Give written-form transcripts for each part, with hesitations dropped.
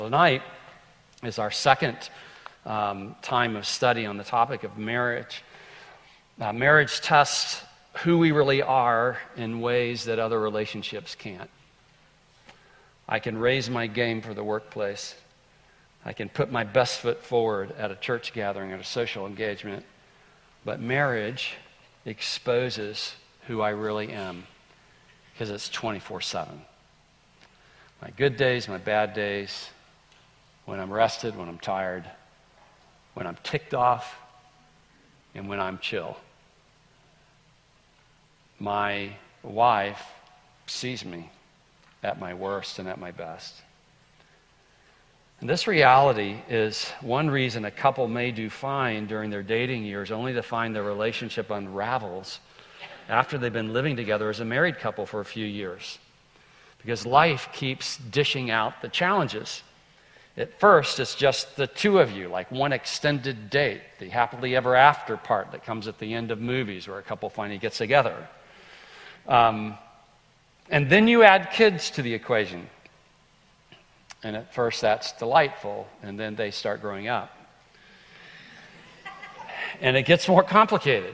Tonight is our second time of study on the topic of marriage. Marriage tests who we really are in ways that other relationships can't. I can raise my game for the workplace. I can put my best foot forward at a church gathering, at a social engagement. But marriage exposes who I really am because it's 24/7. My good days, my bad days, when I'm rested, when I'm tired, when I'm ticked off, and when I'm chill. My wife sees me at my worst and at my best. And this reality is one reason a couple may do fine during their dating years, only to find their relationship unravels after they've been living together as a married couple for a few years. Because life keeps dishing out the challenges. At first, it's just the two of you, like one extended date, the happily ever after part that comes at the end of movies where a couple finally gets together. And then you add kids to the equation. And at first, that's delightful, and then they start growing up. And it gets more complicated.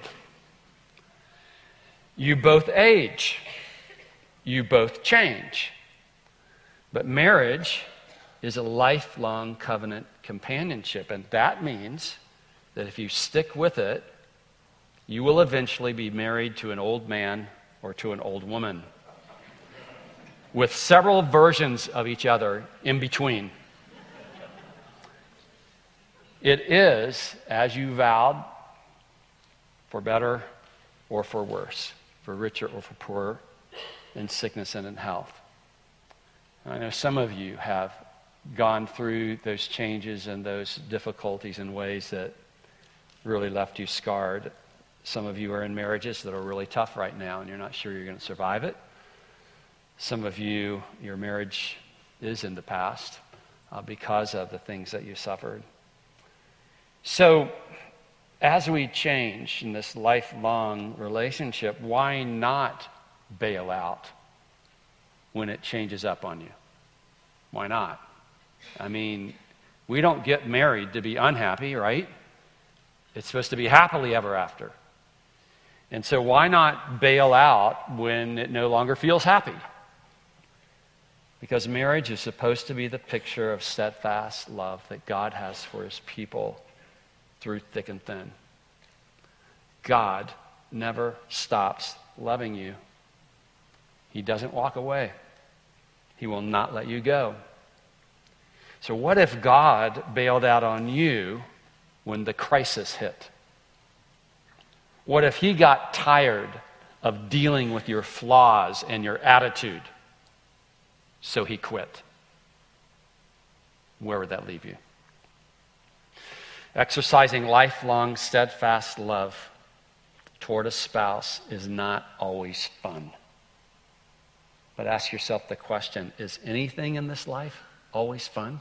You both age. You both change. But marriage is a lifelong covenant companionship, and that means that if you stick with it, you will eventually be married to an old man or to an old woman, with several versions of each other in between. It is, as you vowed, for better or for worse, for richer or for poorer, in sickness and in health. I know some of you have gone through those changes and those difficulties in ways that really left you scarred. Some of you are in marriages that are really tough right now, and you're not sure you're going to survive it. Some of you, your marriage is in the past because of the things that you suffered. So, as we change in this lifelong relationship, why not bail out when it changes up on you? Why not? I mean, we don't get married to be unhappy, right? It's supposed to be happily ever after. And so why not bail out when it no longer feels happy? Because marriage is supposed to be the picture of steadfast love that God has for his people through thick and thin. God never stops loving you. He doesn't walk away. He will not let you go. So what if God bailed out on you when the crisis hit? What if he got tired of dealing with your flaws and your attitude, so he quit? Where would that leave you? Exercising lifelong, steadfast love toward a spouse is not always fun. But ask yourself the question, is anything in this life always fun?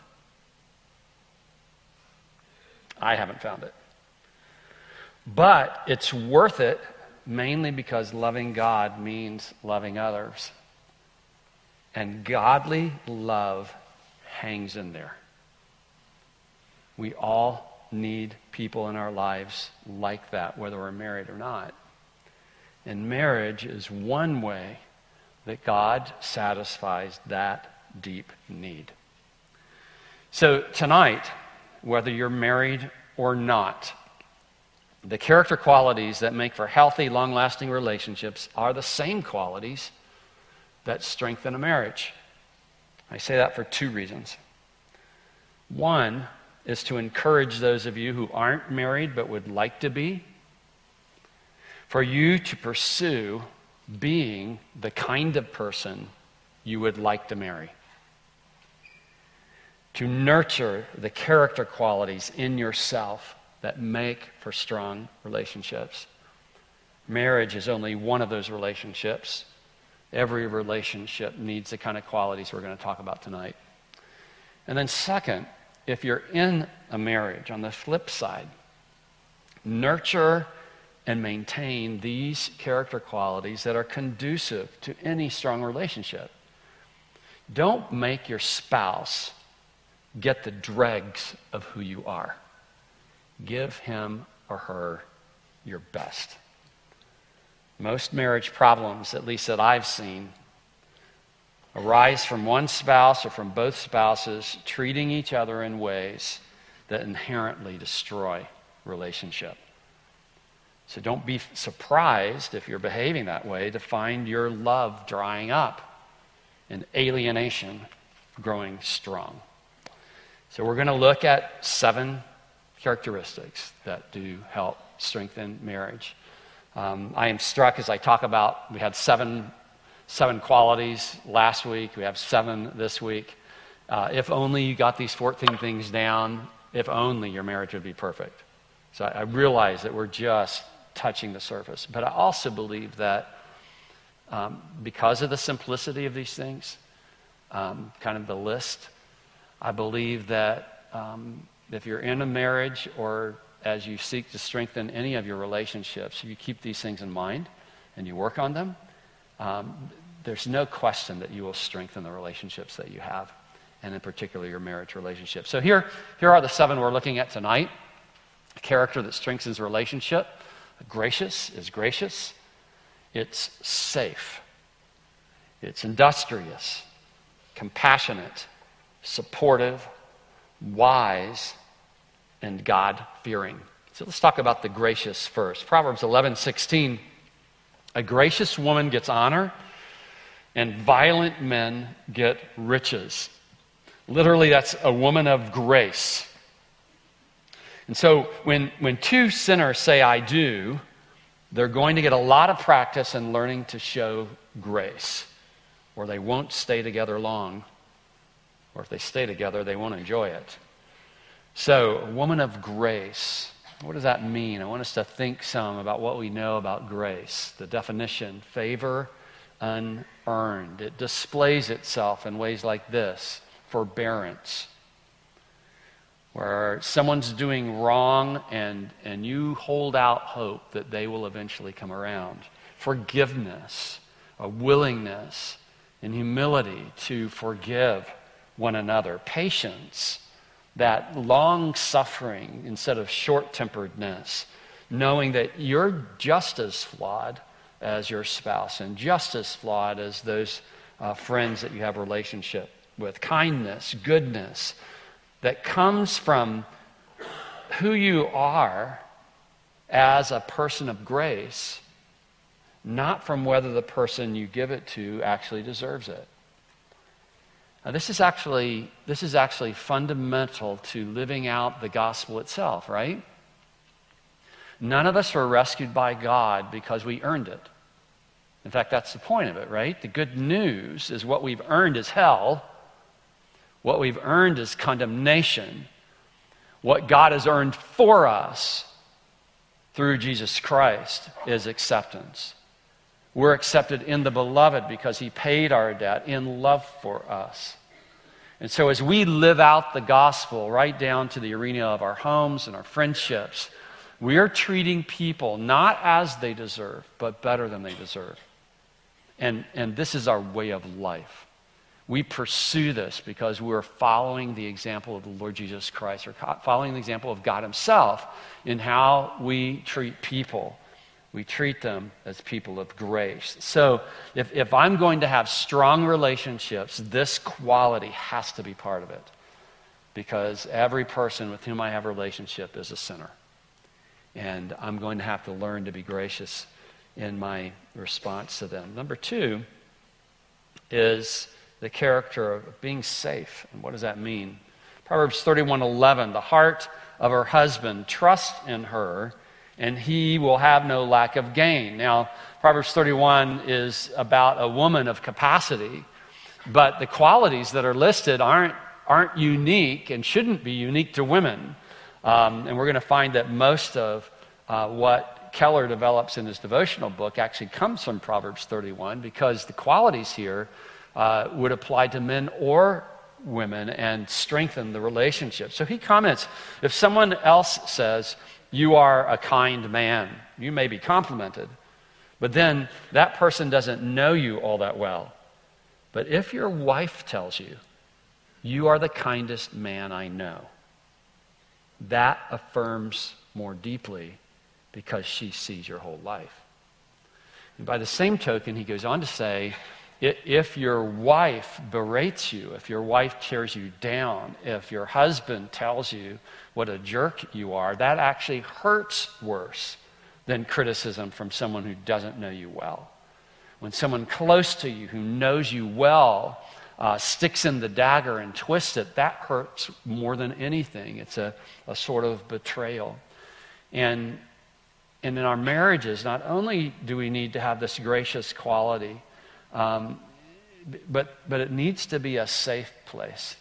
I haven't found it. But it's worth it, mainly because loving God means loving others. And godly love hangs in there. We all need people in our lives like that, whether we're married or not. And marriage is one way that God satisfies that deep need. So tonight, whether you're married or not, the character qualities that make for healthy, long-lasting relationships are the same qualities that strengthen a marriage. I say that for two reasons. One is to encourage those of you who aren't married but would like to be, for you to pursue being the kind of person you would like to marry. To nurture the character qualities in yourself that make for strong relationships. Marriage is only one of those relationships. Every relationship needs the kind of qualities we're going to talk about tonight. And then second, if you're in a marriage, on the flip side, nurture and maintain these character qualities that are conducive to any strong relationship. Don't make your spouse get the dregs of who you are. Give him or her your best. Most marriage problems, at least that I've seen, arise from one spouse or from both spouses treating each other in ways that inherently destroy relationship. So don't be surprised if you're behaving that way to find your love drying up and alienation growing strong. So we're going to look at 7 characteristics that do help strengthen marriage. I am struck as I talk about, we had seven qualities last week. We have 7 this week. If only you got these 14 things down, if only your marriage would be perfect. So I realize that we're just touching the surface. But I also believe that because of the simplicity of these things, kind of the list, I believe that if you're in a marriage or as you seek to strengthen any of your relationships, if you keep these things in mind and you work on them, there's no question that you will strengthen the relationships that you have, and in particular your marriage relationship. So here are the 7 we're looking at tonight. A character that strengthens relationship. Gracious is gracious. It's safe. It's industrious, compassionate, supportive, wise, and God-fearing. So let's talk about the gracious first. Proverbs 11:16. A gracious woman gets honor, and violent men get riches. Literally, that's a woman of grace. And so when 2 sinners say, I do, they're going to get a lot of practice in learning to show grace, or they won't stay together long, or if they stay together, they won't enjoy it. So, a woman of grace, what does that mean? I want us to think some about what we know about grace. The definition, favor unearned. It displays itself in ways like this: forbearance, where someone's doing wrong and you hold out hope that they will eventually come around. Forgiveness, a willingness and humility to forgive one another. Patience, that long-suffering instead of short-temperedness, knowing that you're just as flawed as your spouse and just as flawed as those friends that you have a relationship with. Kindness, goodness, that comes from who you are as a person of grace, not from whether the person you give it to actually deserves it. Now, this is actually fundamental to living out the gospel itself, right? None of us were rescued by God because we earned it. In fact, that's the point of it, right? The good news is what we've earned is hell. What we've earned is condemnation. What God has earned for us through Jesus Christ is acceptance. We're accepted in the beloved because he paid our debt in love for us. And so as we live out the gospel right down to the arena of our homes and our friendships, we are treating people not as they deserve, but better than they deserve. And this is our way of life. We pursue this because we're following the example of the Lord Jesus Christ, or following the example of God himself in how we treat people. We treat them as people of grace. So if I'm going to have strong relationships, this quality has to be part of it. Because every person with whom I have a relationship is a sinner. And I'm going to have to learn to be gracious in my response to them. Number 2 is the character of being safe. And what does that mean? Proverbs 31:11, the heart of her husband trusts in her, and he will have no lack of gain. Now, Proverbs 31 is about a woman of capacity, but the qualities that are listed aren't unique and shouldn't be unique to women. And we're going to find that most of what Keller develops in his devotional book actually comes from Proverbs 31, because the qualities here would apply to men or women and strengthen the relationship. So he comments, if someone else says, you are a kind man, you may be complimented, but then that person doesn't know you all that well. But if your wife tells you, "You are the kindest man I know." That affirms more deeply because she sees your whole life. And by the same token, he goes on to say, if your wife berates you, if your wife tears you down, if your husband tells you what a jerk you are, that actually hurts worse than criticism from someone who doesn't know you well. When someone close to you who knows you well sticks in the dagger and twists it, that hurts more than anything. It's a sort of betrayal. And in our marriages, not only do we need to have this gracious quality, but it needs to be a safe place.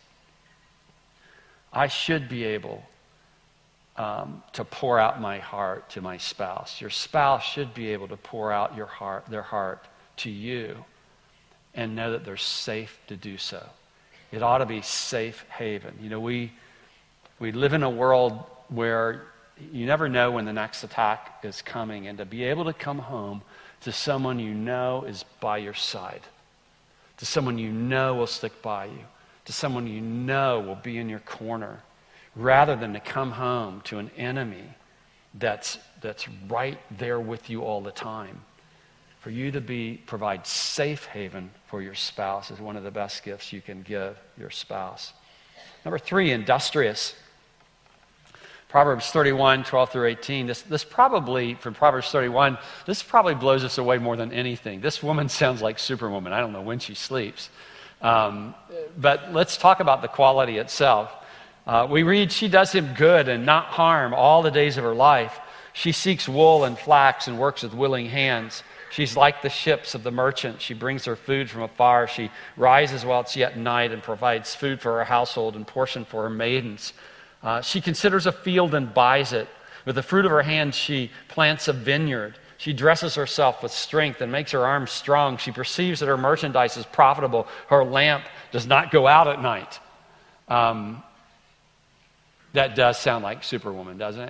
I should be able to pour out my heart to my spouse. Your spouse should be able to pour out their heart to you and know that they're safe to do so. It ought to be safe haven. You know, we live in a world where you never know when the next attack is coming, and to be able to come home to someone you know is by your side, to someone you know will stick by you, to someone you know will be in your corner, rather than to come home to an enemy that's right there with you all the time. For you to provide safe haven for your spouse is one of the best gifts you can give your spouse. Number 3, industrious. Proverbs 31, 12 through 18. This probably, from Proverbs 31, this probably blows us away more than anything. This woman sounds like Superwoman. I don't know when she sleeps. But let's talk about the quality itself. We read, she does him good and not harm all the days of her life. She seeks wool and flax and works with willing hands. She's like the ships of the merchant. She brings her food from afar. She rises while it's yet night and provides food for her household and portion for her maidens. She considers a field and buys it. With the fruit of her hands, she plants a vineyard. She dresses herself with strength and makes her arms strong. She perceives that her merchandise is profitable. Her lamp does not go out at night. That does sound like Superwoman, doesn't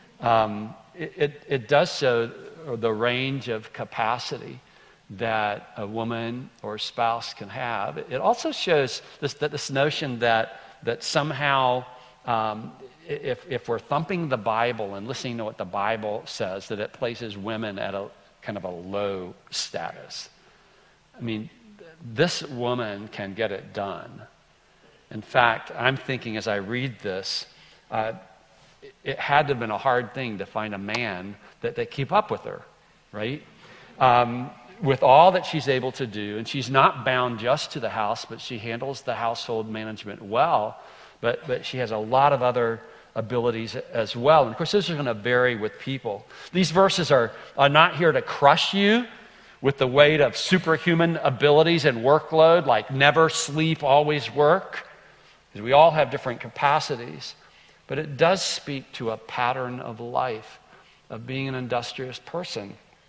it? It does show the range of capacity that a woman or spouse can have. It also shows this notion that somehow if we're thumping the Bible and listening to what the Bible says, that it places women at a kind of a low status. I mean, this woman can get it done. In fact, I'm thinking as I read this, it had to have been a hard thing to find a man that keep up with her, right? With all that she's able to do, and she's not bound just to the house, but she handles the household management well, but she has a lot of other abilities as well. And of course, this is going to vary with people. These verses are not here to crush you with the weight of superhuman abilities and workload, like never sleep, always work, because we all have different capacities. But it does speak to a pattern of life, of being an industrious person.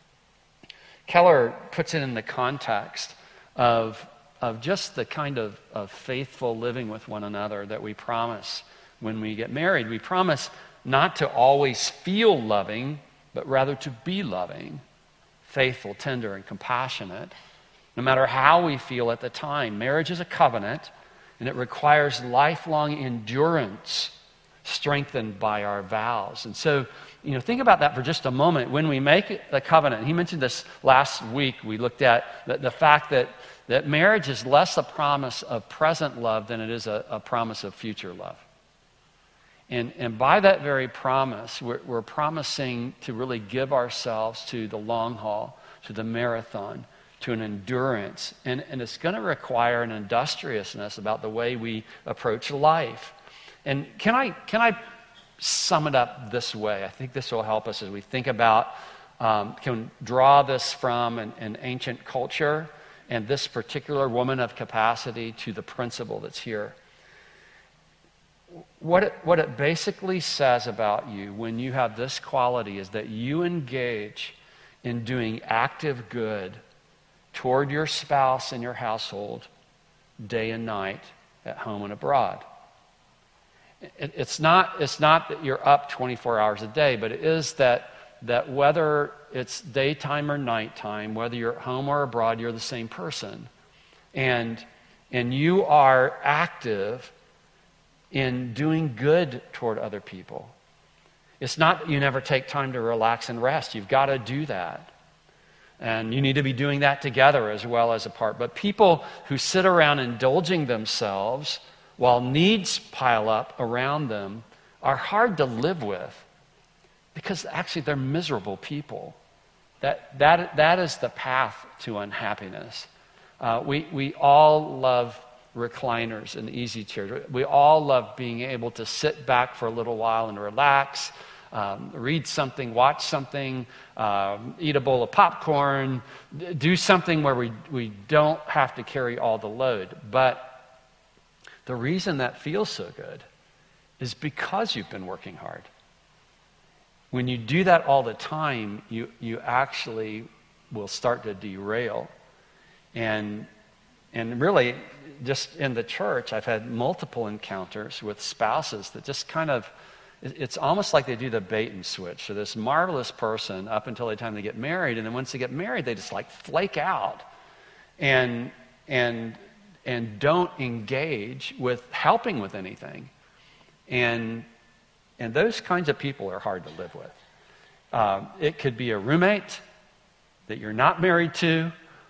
Keller puts it in the context of just the kind of faithful living with one another that we promise when we get married. We promise not to always feel loving, but rather to be loving, faithful, tender, and compassionate, no matter how we feel at the time. Marriage is a covenant, and it requires lifelong endurance strengthened by our vows. And so, think about that for just a moment. When we make the covenant, he mentioned this last week, we looked at the fact that marriage is less a promise of present love than it is a promise of future love. And by that very promise, we're promising to really give ourselves to the long haul, to the marathon, to an endurance. And it's going to require an industriousness about the way we approach life. And can I sum it up this way? I think this will help us as we think about, can draw this from an ancient culture and this particular woman of capacity to the principle that's here. What it basically says about you when you have this quality is that you engage in doing active good toward your spouse and your household day and night at home and abroad. It's not that you're up 24 hours a day, but it is that whether it's daytime or nighttime, whether you're at home or abroad, you're the same person. And you are active in doing good toward other people. It's not that you never take time to relax and rest. You've got to do that. And you need to be doing that together as well as apart. But people who sit around indulging themselves while needs pile up around them are hard to live with, because actually they're miserable people. That is the path to unhappiness. We all love recliners and easy chairs. We all love being able to sit back for a little while and relax, read something, watch something, eat a bowl of popcorn, do something where we don't have to carry all the load. But the reason that feels so good is because you've been working hard. When you do that all the time, you actually will start to derail. And really, just in the church, I've had multiple encounters with spouses that just kind of, it's almost like they do the bait and switch. So this marvelous person up until the time they get married, and then once they get married, they just like flake out and don't engage with helping with anything. And those kinds of people are hard to live with. It could be a roommate that you're not married to.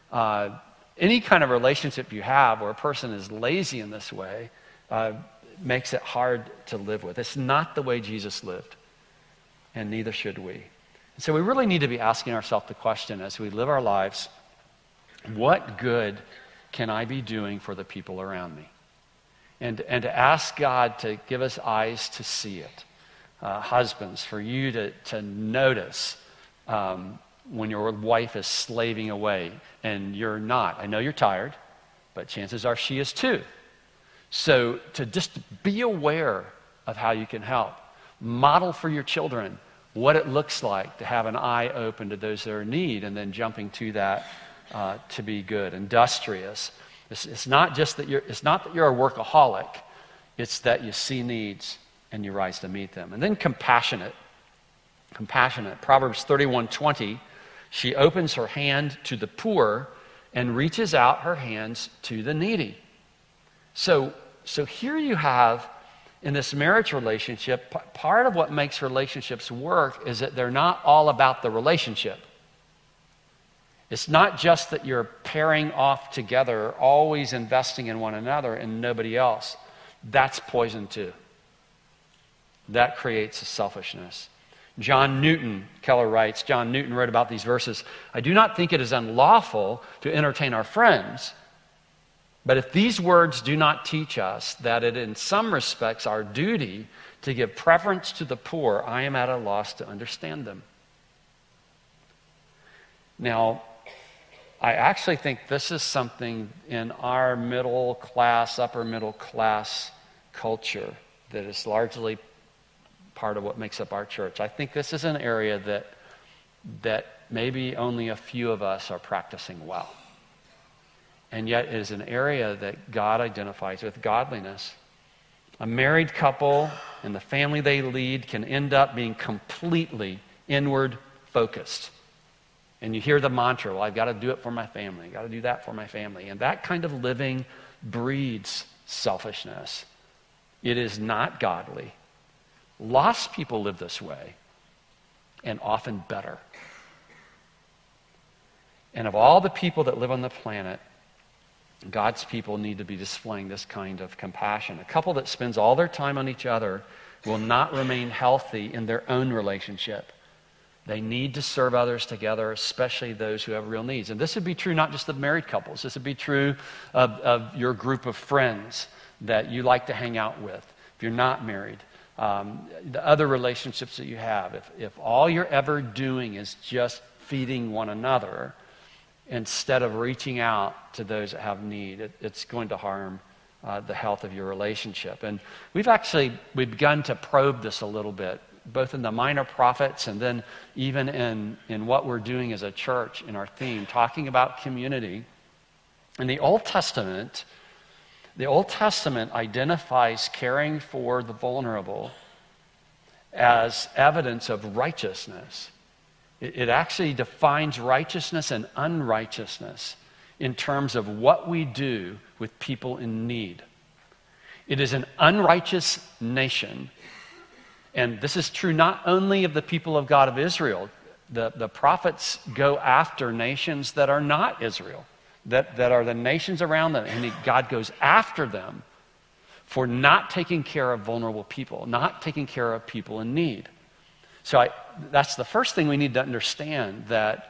Any kind of relationship you have where a person is lazy in this way makes it hard to live with. It's not the way Jesus lived, and neither should we. And so we really need to be asking ourselves the question as we live our lives, what good can I be doing for the people around me? And to ask God to give us eyes to see it. Husbands, for you to notice when your wife is slaving away and you're not. I know you're tired, but chances are she is too. So to just be aware of how you can help. Model for your children what it looks like to have an eye open to those that are in need, and then jumping to that to be good. Industrious. It's not that you're a workaholic. It's that you see needs and you rise to meet them. And then compassionate. Proverbs 31:20, she opens her hand to the poor and reaches out her hands to the needy. So here you have, in this marriage relationship, part of what makes relationships work is that they're not all about the relationship. It's not just that you're pairing off together, always investing in one another and nobody else. That's poison too. That creates selfishness. John Newton, Keller writes, John Newton wrote about these verses, I do not think it is unlawful to entertain our friends, but if these words do not teach us that it in some respects our duty to give preference to the poor, I am at a loss to understand them. Now, I actually think this is something in our middle class, upper middle class culture that is largely part of what makes up our church. I think this is an area that maybe only a few of us are practicing well. And yet it is an area that God identifies with godliness. A married couple and the family they lead can end up being completely inward focused. And you hear the mantra, well, I've got to do it for my family. I've got to do that for my family. And that kind of living breeds selfishness. It is not godly. Lost people live this way, and often better. And of all the people that live on the planet, God's people need to be displaying this kind of compassion. A couple that spends all their time on each other will not remain healthy in their own relationship. They need to serve others together, especially those who have real needs. And this would be true not just of married couples. This would be true of your group of friends that you like to hang out with if you're not married. The other relationships that you have. If all you're ever doing is just feeding one another instead of reaching out to those that have need, it's going to harm the health of your relationship. And we've begun to probe this a little bit, both in the Minor Prophets and then even in what we're doing as a church in our theme, talking about community. In the Old Testament identifies caring for the vulnerable as evidence of righteousness. It actually defines righteousness and unrighteousness in terms of what we do with people in need. It is an unrighteous nation. And this is true not only of the people of God of Israel. The prophets go after nations that are not Israel, that are the nations around them. And God goes after them for not taking care of vulnerable people, not taking care of people in need. So that's the first thing we need to understand, that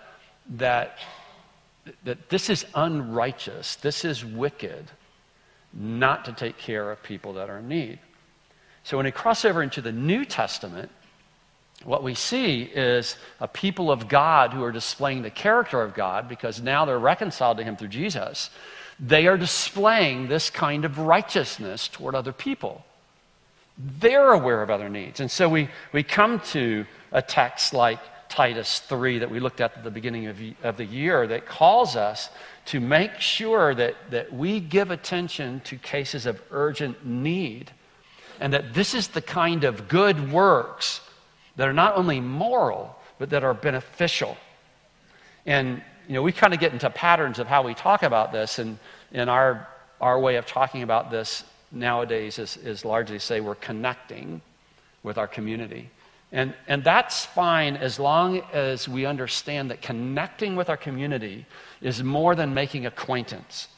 this is unrighteous, this is wicked, not to take care of people that are in need. So when we cross over into the New Testament, what we see is a people of God who are displaying the character of God because now they're reconciled to Him through Jesus. They are displaying this kind of righteousness toward other people. They're aware of other needs. And so we come to a text like Titus 3 that we looked at the beginning of the year that calls us to make sure that we give attention to cases of urgent need, and that this is the kind of good works that are not only moral, but that are beneficial. And, we kind of get into patterns of how we talk about this, and our way of talking about this nowadays is largely say we're connecting with our community. And that's fine as long as we understand that connecting with our community is more than making acquaintance.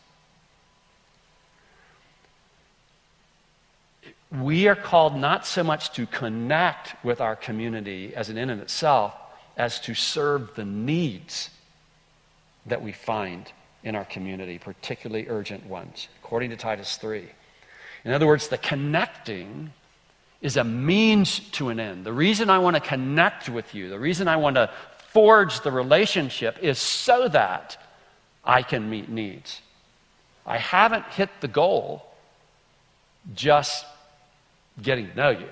We are called not so much to connect with our community as an end in itself, as to serve the needs that we find in our community, particularly urgent ones, according to Titus 3. In other words, the connecting is a means to an end. The reason I want to connect with you, the reason I want to forge the relationship is so that I can meet needs. I haven't hit the goal just getting to know you.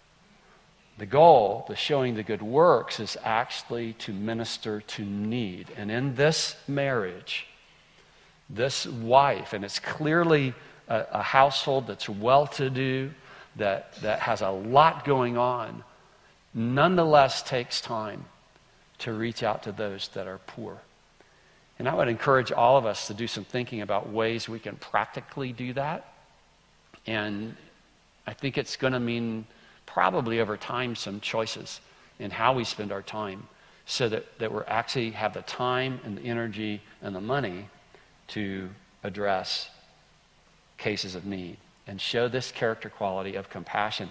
The goal, the showing the good works, is actually to minister to need. And in this marriage, this wife, and it's clearly a household that's well-to-do, that has a lot going on, nonetheless takes time to reach out to those that are poor. And I would encourage all of us to do some thinking about ways we can practically do that. And I think it's going to mean probably over time some choices in how we spend our time, so that we actually have the time and the energy and the money to address cases of need and show this character quality of compassion.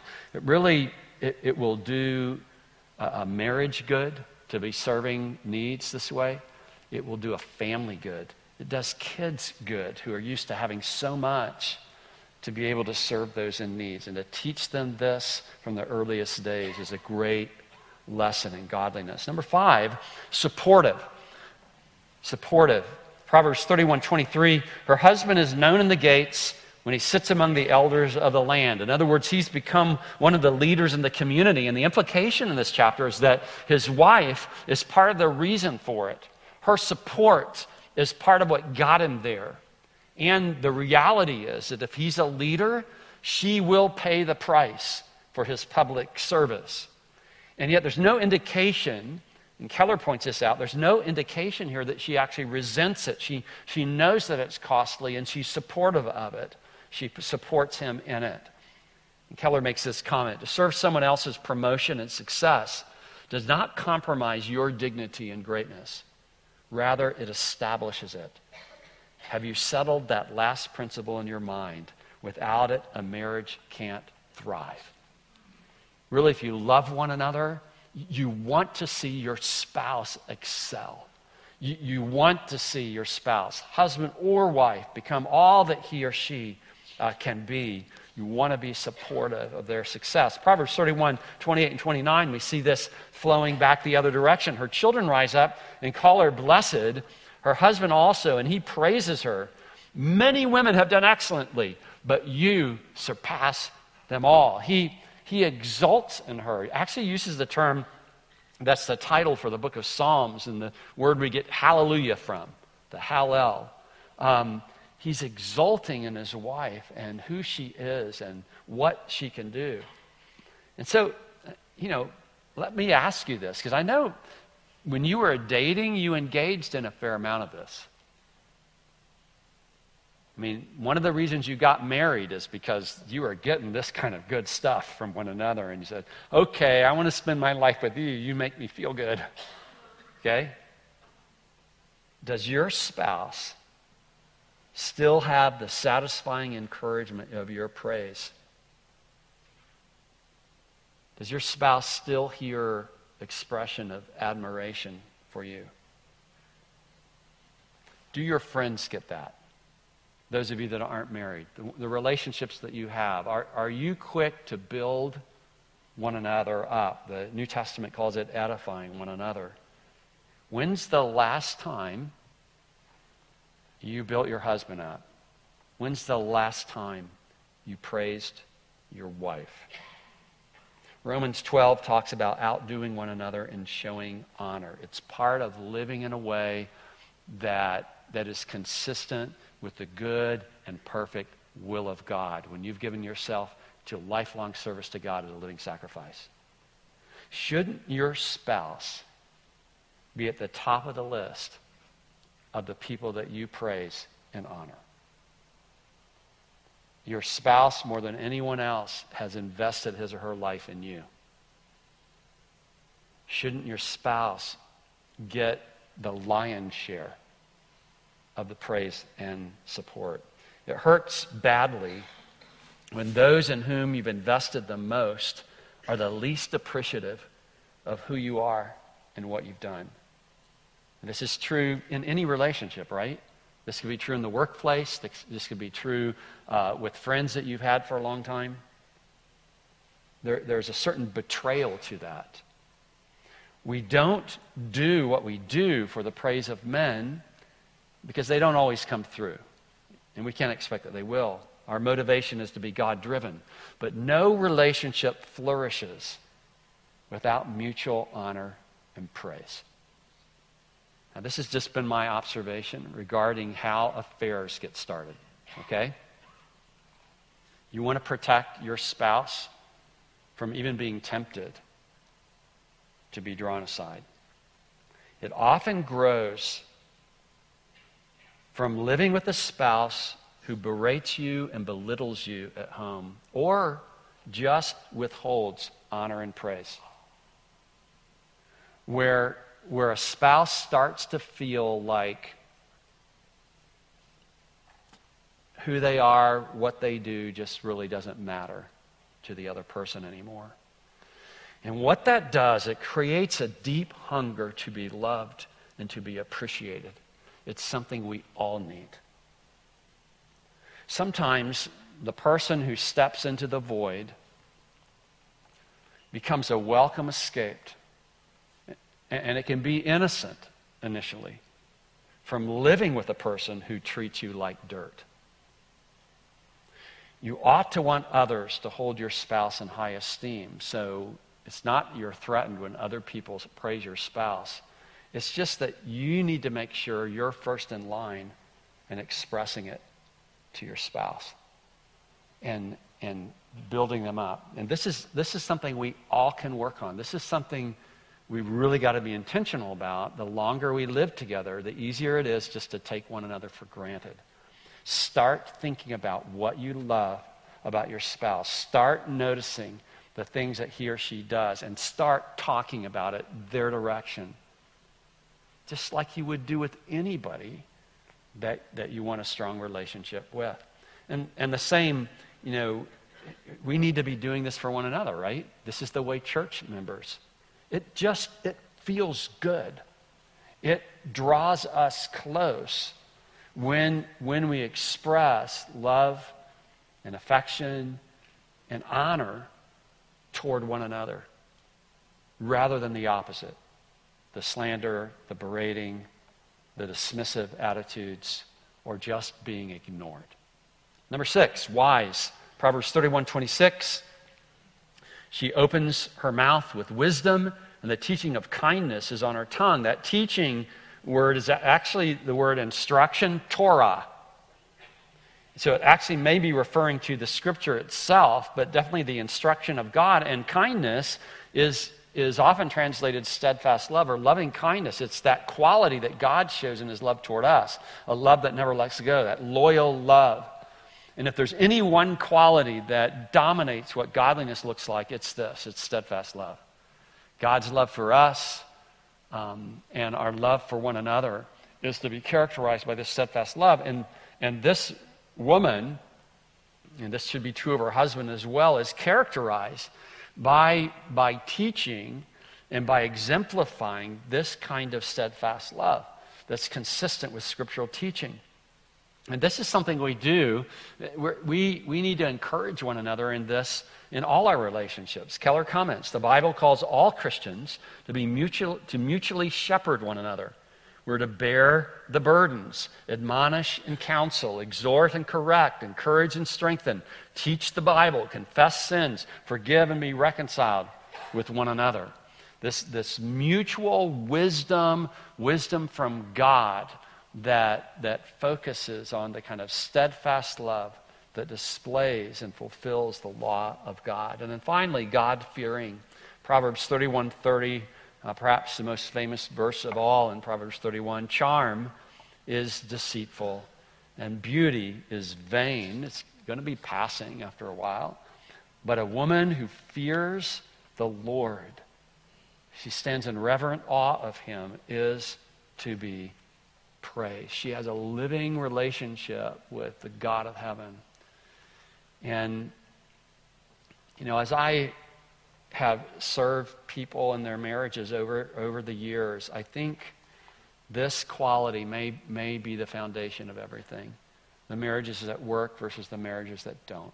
It will do a marriage good to be serving needs this way. It will do a family good. It does kids good who are used to having so much, to be able to serve those in needs. And to teach them this from the earliest days is a great lesson in godliness. Number 5, supportive. Supportive. Proverbs 31:23, her husband is known in the gates when he sits among the elders of the land. In other words, he's become one of the leaders in the community. And the implication in this chapter is that his wife is part of the reason for it. Her support is part of what got him there. And the reality is that if he's a leader, she will pay the price for his public service. And yet there's no indication, and Keller points this out, there's no indication here that she actually resents it. She knows that it's costly and she's supportive of it. She supports him in it. And Keller makes this comment: to serve someone else's promotion and success does not compromise your dignity and greatness. Rather, it establishes it. Have you settled that last principle in your mind? Without it, a marriage can't thrive. Really, if you love one another, you want to see your spouse excel. You want to see your spouse, husband or wife, become all that he or she can be. You want to be supportive of their success. Proverbs 31:28 and 29, we see this flowing back the other direction. Her children rise up and call her blessed, her husband also, and he praises her. Many women have done excellently, but you surpass them all. He exalts in her. He actually uses the term, that's the title for the book of Psalms, and the word we get hallelujah from, the hallel. He's exulting in his wife and who she is and what she can do. And so, let me ask you this, because I know when you were dating, you engaged in a fair amount of this. I mean, one of the reasons you got married is because you were getting this kind of good stuff from one another. And you said, okay, I want to spend my life with you. You make me feel good. Okay? Does your spouse still have the satisfying encouragement of your praise? Does your spouse still hear expression of admiration for you? Do your friends get that? Those of you that aren't married, the relationships that you have, are you quick to build one another up? The New Testament calls it edifying one another. When's the last time you built your husband up? When's the last time you praised your wife? Romans 12 talks about outdoing one another and showing honor. It's part of living in a way that is consistent with the good and perfect will of God when you've given yourself to lifelong service to God as a living sacrifice. Shouldn't your spouse be at the top of the list of the people that you praise and honor? Your spouse, more than anyone else, has invested his or her life in you. Shouldn't your spouse get the lion's share of the praise and support? It hurts badly when those in whom you've invested the most are the least appreciative of who you are and what you've done. And this is true in any relationship, right? This could be true in the workplace. This could be true with friends that you've had for a long time. There's a certain betrayal to that. We don't do what we do for the praise of men because they don't always come through. And we can't expect that they will. Our motivation is to be God-driven. But no relationship flourishes without mutual honor and praise. Now, this has just been my observation regarding how affairs get started. Okay? You want to protect your spouse from even being tempted to be drawn aside. It often grows from living with a spouse who berates you and belittles you at home, or just withholds honor and praise. Where a spouse starts to feel like who they are, what they do, just really doesn't matter to the other person anymore. And what that does, it creates a deep hunger to be loved and to be appreciated. It's something we all need. Sometimes the person who steps into the void becomes a welcome escape. And it can be innocent initially from living with a person who treats you like dirt. You ought to want others to hold your spouse in high esteem. So it's not you're threatened when other people praise your spouse. It's just that you need to make sure you're first in line in expressing it to your spouse and building them up. And this is something we all can work on. This is something we've really got to be intentional about. The longer we live together, the easier it is just to take one another for granted. Start thinking about what you love about your spouse. Start noticing the things that he or she does and start talking about it, their direction. Just like you would do with anybody that you want a strong relationship with. And the same, we need to be doing this for one another, right? This is the way church members. It feels good. It draws us close when we express love and affection and honor toward one another rather than the opposite. The slander, the berating, the dismissive attitudes, or just being ignored. Number 6, wise. Proverbs 31:26. She opens her mouth with wisdom, and the teaching of kindness is on her tongue. That teaching word is actually the word instruction, Torah. So it actually may be referring to the scripture itself, but definitely the instruction of God. And kindness is is often translated steadfast love or loving kindness. It's that quality that God shows in his love toward us, a love that never lets go, that loyal love. And if there's any one quality that dominates what godliness looks like, it's this. It's steadfast love. God's love for us and our love for one another is to be characterized by this steadfast love. And this woman, and this should be true of her husband as well, is characterized by teaching and by exemplifying this kind of steadfast love that's consistent with scriptural teaching. And this is something we do. We need to encourage one another in this, in all our relationships. Keller comments, the Bible calls all Christians to mutually shepherd one another. We're to bear the burdens, admonish and counsel, exhort and correct, encourage and strengthen, teach the Bible, confess sins, forgive and be reconciled with one another. This mutual wisdom from God that focuses on the kind of steadfast love that displays and fulfills the law of God. And then finally, God-fearing. Proverbs 31:30, perhaps the most famous verse of all in Proverbs 31, charm is deceitful and beauty is vain. It's going to be passing after a while. But a woman who fears the Lord, she stands in reverent awe of him, is to be praised. She has a living relationship with the God of heaven. And, as I have served people in their marriages over the years, I think this quality may be the foundation of everything. The marriages that work versus the marriages that don't.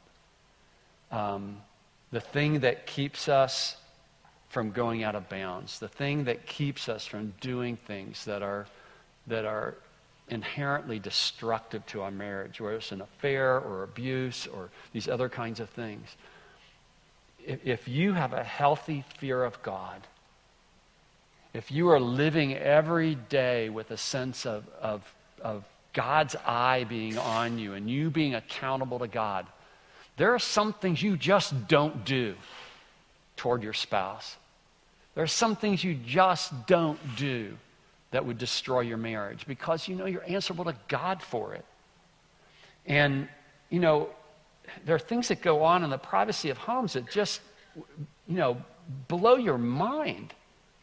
The thing that keeps us from going out of bounds, the thing that keeps us from doing things that are inherently destructive to our marriage, whether it's an affair or abuse or these other kinds of things. If you have a healthy fear of God, if you are living every day with a sense of God's eye being on you and you being accountable to God, there are some things you just don't do toward your spouse. There are some things you just don't do that would destroy your marriage because you're answerable to God for it. And, there are things that go on in the privacy of homes that just, blow your mind.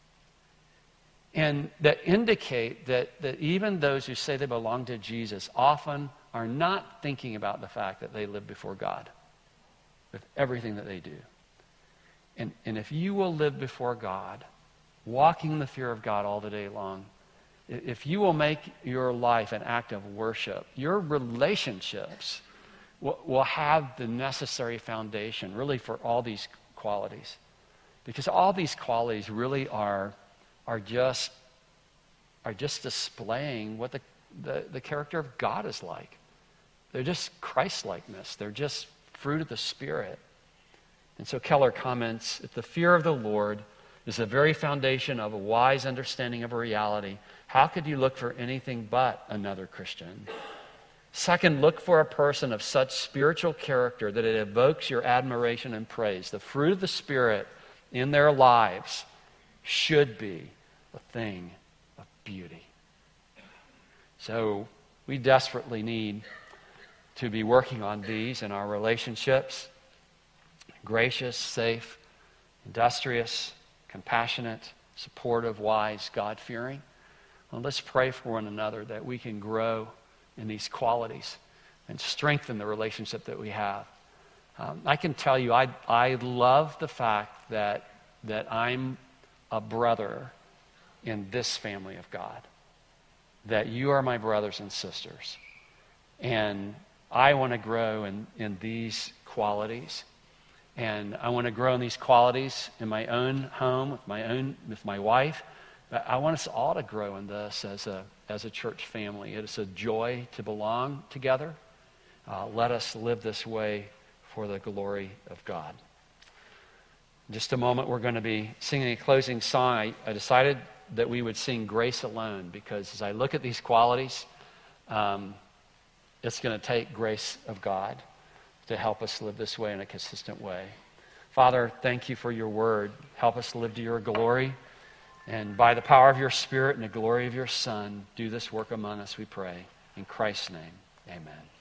And that indicate that even those who say they belong to Jesus often are not thinking about the fact that they live before God with everything that they do. And if you will live before God, walking in the fear of God all the day long, if you will make your life an act of worship, your relationships will have the necessary foundation, really, for all these qualities. Because all these qualities really are just displaying what the character of God is like. They're just Christ-likeness. They're just fruit of the Spirit. And so Keller comments, if the fear of the Lord is the very foundation of a wise understanding of reality, how could you look for anything but another Christian? Second, look for a person of such spiritual character that it evokes your admiration and praise. The fruit of the Spirit in their lives should be a thing of beauty. So we desperately need to be working on these in our relationships. Gracious, safe, industrious, compassionate, supportive, wise, God-fearing. Well, let's pray for one another that we can grow in these qualities and strengthen the relationship that we have. I can tell you, I love the fact that I'm a brother in this family of God, that you are my brothers and sisters. And I want to grow in these qualities. And I want to grow in these qualities in my own home, with my wife. But I want us all to grow in this as a church family. It is a joy to belong together. Let us live this way for the glory of God. In just a moment, we're going to be singing a closing song. I decided that we would sing Grace Alone because as I look at these qualities, it's going to take grace of God to help us live this way in a consistent way. Father, thank you for your word. Help us to live to your glory. And by the power of your Spirit and the glory of your Son, do this work among us, we pray. In Christ's name, amen.